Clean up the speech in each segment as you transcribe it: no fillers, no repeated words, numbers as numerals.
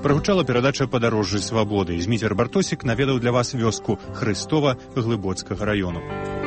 Прагучала перадача «Падарожжы свабоды». Зміцер Бартосік наведаў для вас вёску Хрыстова Глыбоцкага раёну.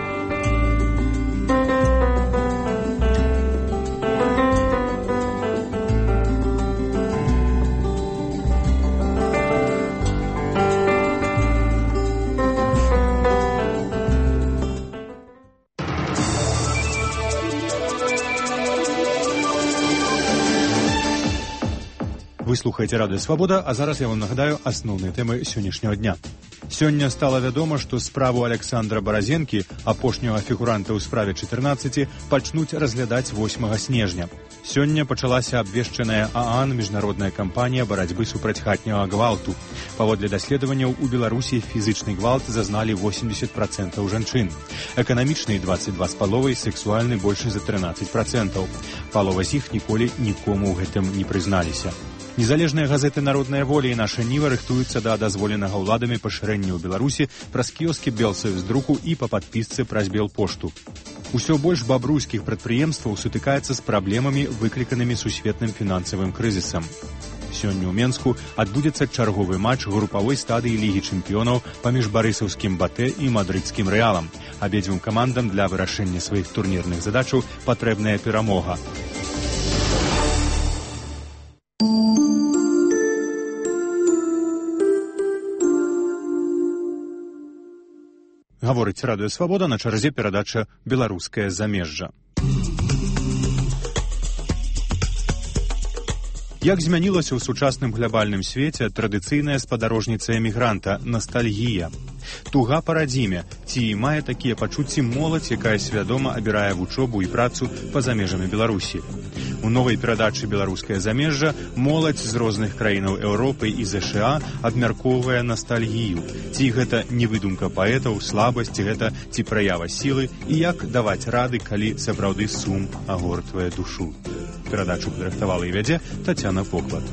Вы слухаеце радыё «Свабода», а зараз я вам нагадаю асноўныя тэмы сённяшняга дня. Сёння стала вядома, што справу Александра Баразенкі, апошняга фігуранта ў справе 14, пачнуць разглядаць 8 снежня. Сёння пачалася абвешчаная ААН міжнародная кампанія барацьбы супраць хатняга гвалту. Паводле даследаванняў, у Беларусі фізычны гвалт зазналі 80% жанчын. Эканамічны 22,5%, сексуальны больш за 13%. Палова з іх ніколі нікому ў гэтым не прызналіся. Незалежныя газеты «Народная воля» і «Наша Ніва» рыхтуюцца да дазволенага ўладамі пашырэння ў Беларусі праз кіёскі Белсавяздруку і па падпісцы праз Белпошту. Усё больш бабруйскіх прадпрыемстваў сутыкаецца з праблемамі, выкліканымі сусветным фінансавым крызісам. Сёння ў Менску адбудзецца чарговы матч групавой стадыі Лігі чэмпіёнаў паміж барысаўскім «Батэ» і мадрыдскім «Рэалам». Абедзвюм камандам для вырашэння сваіх турнірных задачаў патрэбная перамога. Гаворыць радыё «Свабода», на чарзе перадача «Беларускае замежжа». Як змянілася ў сучасным глябальным свеце традыцыйная спадарожніца эмігранта – настальгія. Туга па радзіме, ці мае такія пачуцці моладзь, якая свядома абірае вучобу і працу па-за межамі Беларусі. У новай перадачы «Беларускае замежжа» моладзь з розных краінаў Еўропы і ЗША абмяркоўвае настальгію. Ці гэта не выдумка паэтаў, слабасць, гэта ці праява сілы, і як даваць рады, калі сапраўды сум агортвае душу. Перадачу падрыхтавала і вядзе Тацяна Поклад.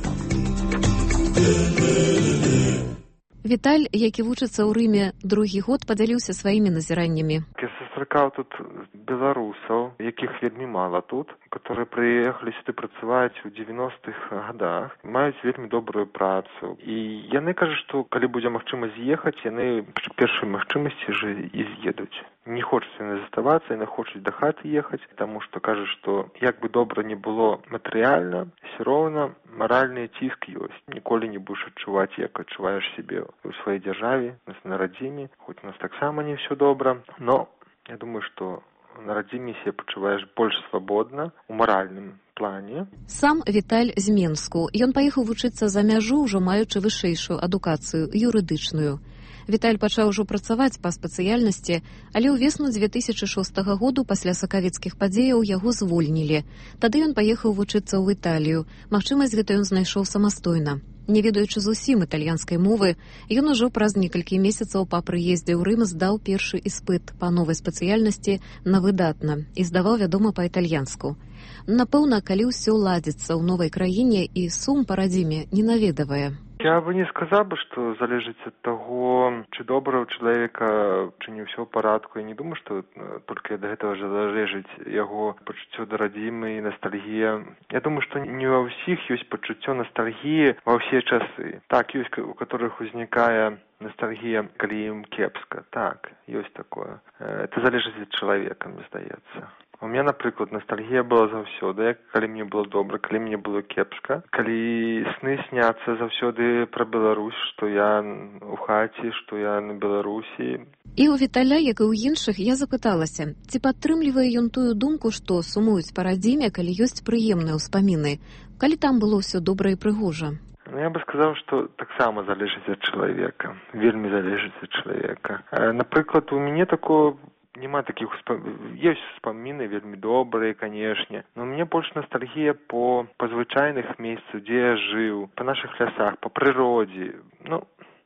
Віталь, які вучыцца ў Рыме другі год, падзяліўся сваімі назіраннямі. Я сустракаў тут беларусаў, якіх вельмі мала тут, которые прыехалі сюды працаваць у 90-х годах, маюць вельмі добрую працу. І яны кажуць, што калі будзе магчымасць з'ехаць, яны пры першай магчымасці ж і з'едуць. Не хочуць яны заставацца, яны хочуць да хаты ехаць, таму што кажуць, што як бы добра не было матэрыяльна, все роўна маральны ціск ёсць. Ніколі не будзеш адчуваць, як адчуваеш сябе у сваёй дзяржаве, на радзіме, хоць у нас таксама не все добра, но я думаю, што на радзіме себе пачуваеш больш свабодна у маральным плане. Сам Віталь з Менску. Ён паехаў вучыцца за мяжу, ўжо маючы вышэйшую адукацыю, юрыдычную. Віталь пачаў ужо працаваць па спецыяльнасці, але ўвесну 2006 году пасля сакавецкіх падзеяў яго звольнілі. Тады ён паехаў вучыцца ў Італію. Магчымасць гэта ён знайшоў самастойна. Не ведаючы зусім італьянскай мовы, ён ужо праз некалькі месяцаў па прыездзе ў Рым здаў першы іспыт па новай спецыяльнасці на выдатна і здаваў, вядома, па-італьянску. Напэўна, калі ўсё ладзіцца ў новай краіне і сум па радзіме не наведавае. Я бы не сказал бы, что залежит от того, чи добра у человека, чи не все в порядку. Я не думаю, что только до этого же залежит его почуття до родимой и ностальгия. Я думаю, что не во всех есть почуття ностальгии во все часы. Так, есть у которых возникает ностальгия, когда им кепска. Так, есть такое. Это залежит от человека, мне здаецца. У меня, например, ностальгия была заўсёды, калі мне было добра, калі мне было кепска, калі сны сняцца заўсёды про Беларусь, что я у хаце, что я на Беларусі. І у Віталя, як і ў іншых, я запыталася, ці падтрымлівае ён тую думку, што сумуюць па радзіме, калі ёсць прыемныя ўспаміны, калі там было ўсё добра і прыгожа. Я бы сказал, что таксама залежыць ад чалавека, вельмі залежыць ад чалавека. Напрыклад, у мяне такое нема таких есть успомины вельмі добрые, конечно, но у меня больше ностальгия по звычайных месцах, где я жил, по наших лесах, по природе, ну,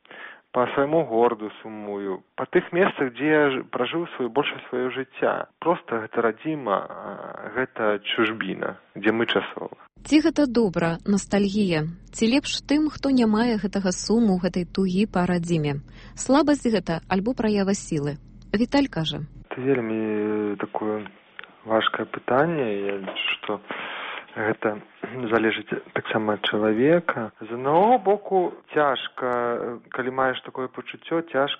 по своему городу сумую, по тых местах, где я прожил больше свое жыцця. Просто гэта радзіма, гэта чужбіна, где мы часова. Ці гэта добра, ностальгія? Ці лепш тым, хто не мае гэтага суму, гэтай тугі па радзіме? Слабасць гэта альбо праява сілы? Віталь кажа. Это вельмі такое важкае пытанне. Я лічу, што Гэта залежыць таксама ад чалавека. З аднаго боку, цяжка, калі маеш такое пачуццё,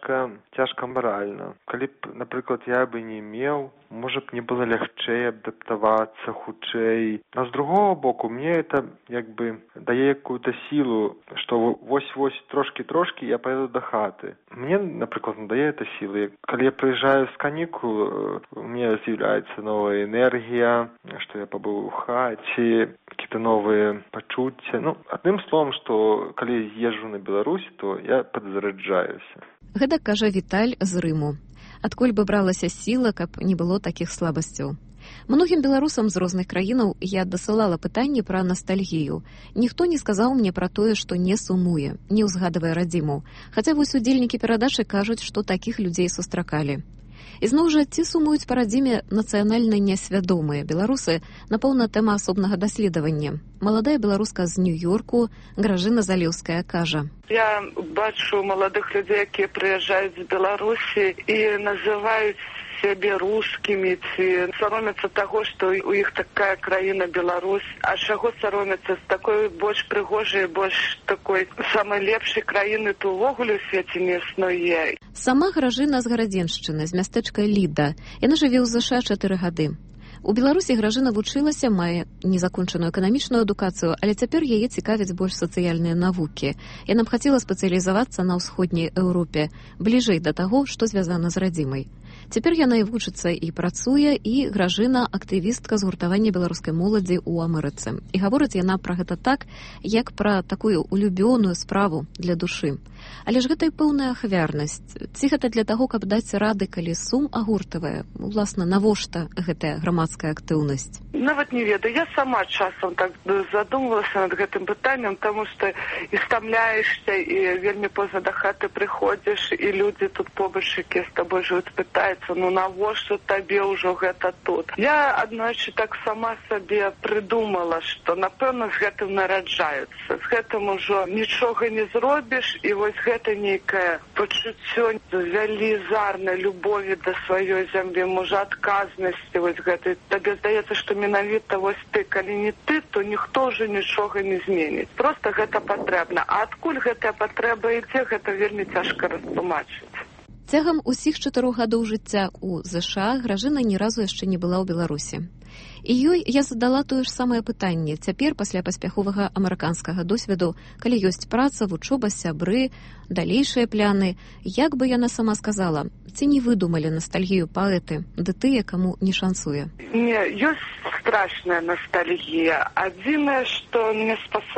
цяжка маральна. Калі б, напрыклад, я бы не меў, можа б мне было лягчэй адаптавацца хутчэй. А з другого боку, мне это як бы дае какую-то сілу, што вось трошкі я пойду до хаты. Мне, напрыклад, дае это сілы. Калі я прыязджаю з канікул, у меня з'яўляецца новая энергія, што я пабыў у хаце, какие-то новые пачуцці. Адным словом, што калі езжу на Беларусь, то я падзараджаюся. Гэта кажа Віталь з Рыму. Адкуль бы бралася сіла, каб не было такіх слабасцяў? Многім беларусам з розных краінаў я дасылала пытанні пра настальгію. Ніхто не сказаў мне пра тое, што не сумуе, не ўзгадвае радзіму. Хаця вось удзельнікі перадачы кажуць, што такіх людзей сустракалі. Ізноў жа, ці сумуюць па радзіме нацыянальна несвядомыя беларусы, напэўна, тэма асобнага даследавання. Маладая беларуска з Нью-Йорку Гражына Залеўская кажа. Я бачу маладых людзей, якія прыязджаюць з Беларусі і называюць сябе рускімі, ці саромяцца таго, што у іх такая краіна Беларусь. А чаго саромяцца? З такой больш прыгожай, больш такой самай лепшай краіны то ўвогуле ў свеце не існуе. Сама Гражына з Гарадзеншчыны, з мястэчка Ліда. Яна жыве ў ЗША 4 гады. У Беларусі Гражына вучылася, мае незакончаную эканамічную адукацыю, але цяпер яе цікавяць больш сацыяльныя навукі. Яна б хацела спецыялізавацца на ўсходняй Еўропе, бліжэй да таго, што звязана з радзімай. Цяпер яна і вучыцца, і працуе, і Гражына актывістка згуртавання беларускай моладзі ў Амерыцы. І гаворыць яна пра гэта так, як пра такую улюбёную справу для душы. Але ж гэта і пэўная ахвярнасць. Ці гэта для таго, каб даць рады, калі сум агортавае? Уласна, навошта гэтая грамадская актыўнасць? Нават не ведаю. Я сама часам так задумвалася над гэтым пытаннем, таму што і стамляешся, і вельмі позна да хаты прыходзіш, і людзі тут побач, якія з табой жывуць, пытаюцца, навошта табе ўжо гэта тут? Я аднойчы так сама сабе прыдумала, што, напэўна, з гэтым нараджаюцца. З гэтым ужо нічога не зробіш, і вось гэта нейкае пачуццё велізарнай любові да сваёй зямлі, можа, адказнасці вось гэтай. Табе здаецца, што менавіта вось ты, калі не ты, то ніхто ўжо нічога не зменіць. Проста гэта патрэбна. А адкуль гэтая патрэба ідзе, гэта вельмі цяжка растлумачыць. Цягам усіх 4 гадоў жыцця ў ЗША Гражына ні разу яшчэ не была ў Беларусі. І ёй я задала тое ж самае пытанне. Цяпер, пасля паспяховага амерыканскага досведу, калі ёсць праца, вучоба, сябры, далейшыя пляны, як бы яна сама сказала, ці не выдумалі настальгію паэты, ды тыя, каму не шансуе? Не, ёсць страшная ностальгія. Адзінае, што мне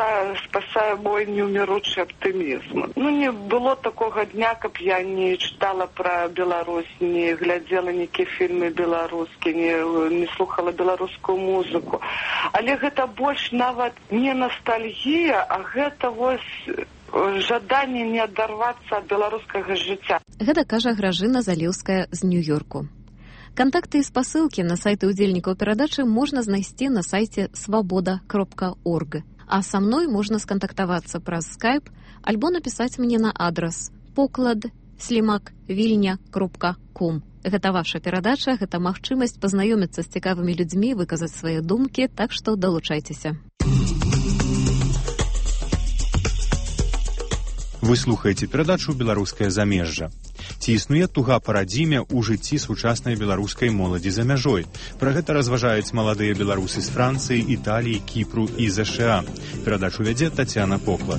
спасае мой неўміручы аптымізм. Не было такога дня, каб я не чытала пра Беларусь, не глядзела нейкія фільмы беларускія, не слухала беларускую музыку. Але гэта больш нават не ностальгія, а гэта вось жаданне не адарвацца ад беларускага жыцця. Гэта кажа Гражына Залеўская з Нью-Йорку. Кантакты і спасылкі на сайты удзельнікаў перадачы можна знайсці на сайце свабода.орг. А са мной можна скантактавацца праз скайп альбо напісаць мне на адрас poklad@vilnia.com. Гэта ваша перадача, гэта магчымасць пазнаёміцца з цікавымі людзьмі, выказаць свае думкі, так што далучайцеся. Вы слухаеце перадачу «Беларускае замежжа». Ці існуе туга па радзіме ў жыцці сучаснай беларускай моладзі за мяжой? Пра гэта разважаюць маладыя беларусы з Францыі, Італіі, Кіпру і ЗША. Перадачу вядзе Тацяна Поклад.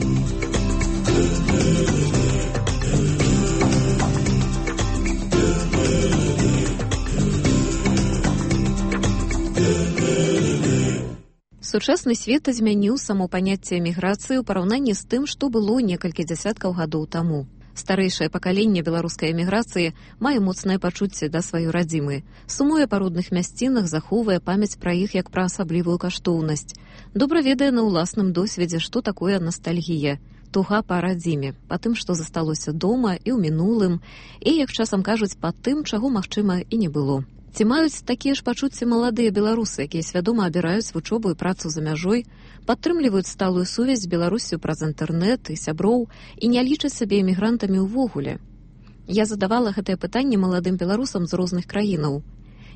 Сучасны свет змяніў само паняцце эміграцыі ў параўнанні з тым, што было некалькі дзясяткаў гадоў таму. Старэйшае пакаленне беларускай эміграцыі мае моцнае пачуцце да сваёй радзімы, сумуе па родных мясцінах, захоўвае памяць пра іх як пра асаблівую каштоўнасць. Добра ведае на ўласным досведзе, што такое ностальгія, туга па радзіме, па тым, што засталося дома і ў мінулым, і, як часам кажуць, па тым, чаго, магчыма, і не было. Ці маюць такія ж пачуцці маладыя беларусы, якія свядома абіраюць вучобу і працу за мяжой, падтрымліваюць сталую сувязь з Беларуссю праз інтэрнэт і сяброў і не лічаць сабе эмігрантамі ўвогуле? Я задавала гэтае пытанне маладым беларусам з розных краінаў.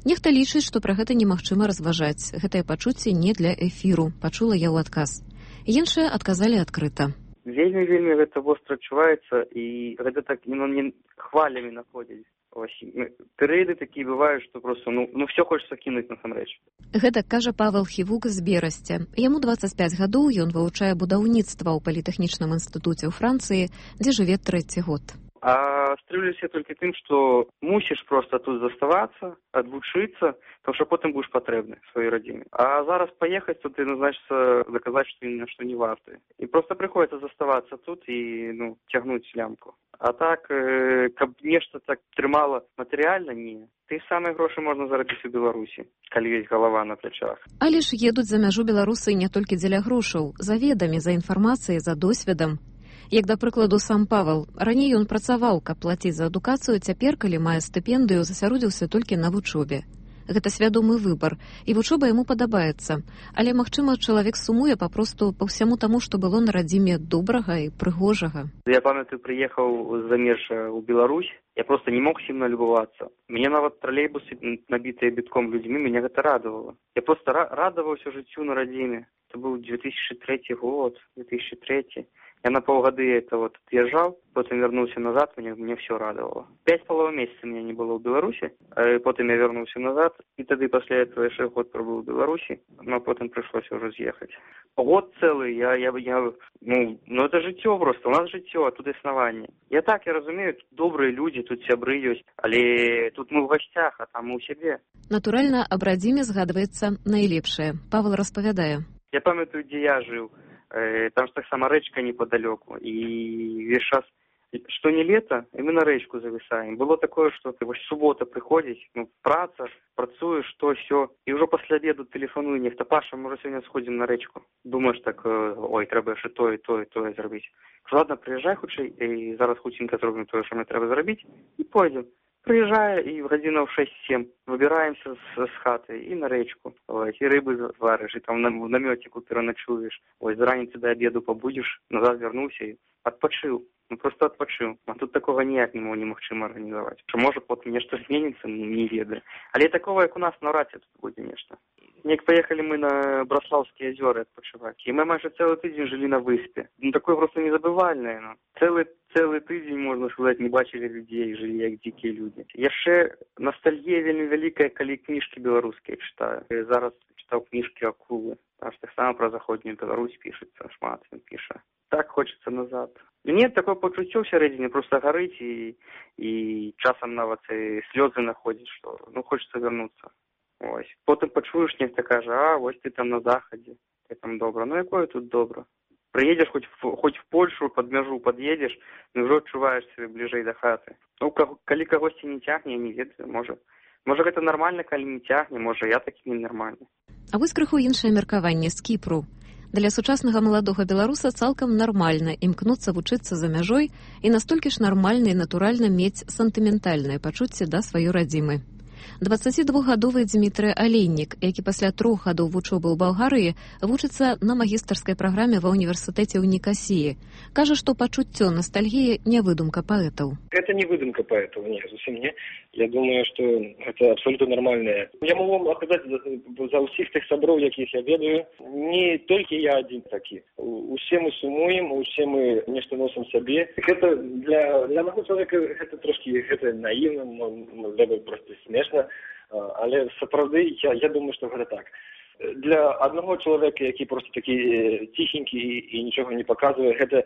Нехта лічыць, што пра гэта немагчыма разважаць. Гэтае пачуцце не для эфіру, пачула я ў адказ. Іншыя адказалі адкрыта. Вельмі гэта востра адчуваецца, і гэта так не хвалямі находзіць. Перыяды такія бываюць, што проста все хочацца кінуць насамрэч. Гэта кажа Павел Хівук з Берасця. Яму 25 гадоў, ён вывучае будаўніцтва ў палітэхнічным інстытуце ў Францыі, дзе жыве 3-й год. А стрэлюся толькі тым, што мусіш проста тут заставацца, адвучыцца, тому што потым будзеш патрэбны сваёй радзіме. А зараз паехаць, то ты, значыцца, даказаць, што ні на што не варты. І проста прыходзіцца заставацца тут і, цягнуць лямку. А так, каб нешта так трымала матэрыяльна, не. Ты самыя грошы можна зарабіць у Беларусі, калі ёсць галава на плячах. Але ж едуць за мяжу беларусы не толькі дзеля грошаў, за ведамі, за інфармацыяй, за досведам. Як, да прыкладу, сам Павел. Раней ён працаваў, каб плаціць за адукацыю, цяпер, калі мае стыпендыю, засяродзіўся толькі на вучобе. Гэта свядомы выбар, і вучоба яму падабаецца. Але, магчыма, чалавек сумуе папросту па ўсяму таму, што было на радзіме добрага і прыгожага. Я памятаю, прыехаў з замежжа ў Беларусь, я просто не мог сильно любавацца. Мне нават тралейбусы, набітыя бітком людзьмі, мяне гэта радавала. Я просто радаваўся жыццю на радзіме. Это быў 2003 год, 2003. Я на паўгады отъезжал, потом вернулся назад, мне все радовало. 5,5 месяца меня не было в Беларуси, потом я вернулся назад, и тогда после этого еще год пробыл в Беларуси, но потом пришлось уже съехать. Год целый, это жыццё просто, у нас жыццё, а тут існаванне. Я разумею, тут добрые люди, тут сябры ёсць, але тут мы в гостях, а там мы у сябе. Натуральна, аб радзіме згадваецца найлепшае. Павел распавядае. Я памятаю, дзе я жыў. Там же так сама рэчка неподалеку. И весь час, что не лето, и мы на рэчку зависаем. Было такое, что ты суббота приходишь, праца, працуешь, то все. И уже после обеда телефоную нехто: Паша, мы уже сегодня сходим на рэчку. Думаешь так, ой, треба ще то, и то, и то зробити. Ладно, приезжай хутчэй, и зараз хутенько зробим то, что мне треба зробити, и пойдем. Приезжаю, и в годинов 6-7 выбираемся с хаты и на речку. И рыбы варишь, и там в наметику переночуешь. С раницы до обеду побудешь, назад вернулся и отпочил. Просто отпочил. А тут такого ніяк немагчыма организовать. Что может потом нечто зменится, не ведаю. Але такого, як у нас на раці, тут будет нечто. Як поехали мы на Браславские озера отпочивать. И мы майже целый тыдзень жили на выспе. Такое просто незабывальное. Целый тыдзень, можно сказать, не бачили людей, жили як дикие люди. Яшчэ ностальгія вельмі вялікая, калі кніжкі беларускія читаю. Я зараз читал книжки Акулы. Потому что так само про Заходнюю Беларусь пишется, шмат він пише. Так хочется назад. Нет, такое почуццё всередине просто горыть и часом нават и слезы находить, что хочется вернуться. Ось. Потом почуешь, нехто каже: ось ты там на заходе, ты там добро. Якое тут добро? Приедешь хоть в Польшу, под мяжу подъедешь, уже адчуваеш себе ближэй до хаты. Калі кагосьці не тягне, я не ведаю, можа гэта нармальна, калі не тягне, можа я такі ненармальны. А вось крыху іншае меркаванне з Кіпру. Для сучаснага маладога беларуса цалкам нармальна імкнуцца вучыцца за мяжой і настолькі ж нармальна і натуральна мець сантыментальнае пачуцце да сваёй радзімы. 22-гадовы Дмітрый Алейнік, які пасля 3 гадоў вучобы ў Балгарыі вучыцца на магістарскай праграме ва універсітэце ў Нікасіі. Кажа, што пачуццё ностальгіі не выдумка паэтаў. Это не выдумка поэтов, нет, совсем не. Я думаю, что это абсолютно нормальное. Я могу вам сказать за усіх тых сяброў, якіх я ведаю, не толькі я один такі. Усе мы сумуем, усе мы нешта носім сабе. Это для одного человека это трошки наивно, для бы просто смешно, але сапраўды я думаю, что гэта так. Для одного человека, які просто такі тихенькі і нічого не показывае, гэта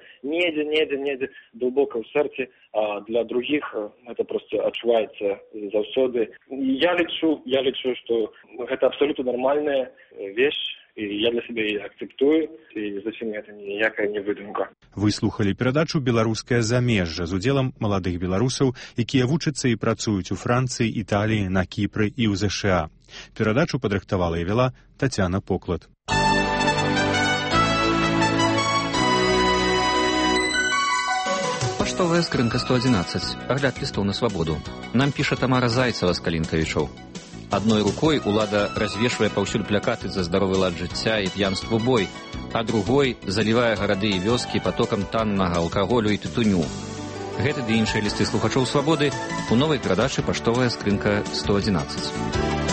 недзе глубоко в сердце, а для других это просто адчуваецца заўсёды. Я лічу, что гэта абсолютно нормальная вещь, і я для себе її акцептую, і зусім гэта ніякая не выдумка. Вы слухали перадачу «Беларускае замежжа» з удзелам маладых беларусаў, якія вучацца і працуюць у Францыі, Італіі, на Кіпры і ў ЗША. Перадачу падрыхтавала і вела Тацяна Поклад. Паштовая скрынка 111. Агляд лістоў на свабоду. Нам піша Тамара Зайцева з Калінкавічоў. Адной рукой улада развешвае паўсюль плакаты за здаровы лад жыцця і п'янству бой, а другой залівае гарады і вёскі потокам таннага алкаголю і тытуню. Гэты ды іншыя лісты слухачоў свабоды у новай перадачы «Паштовая скрынка 111».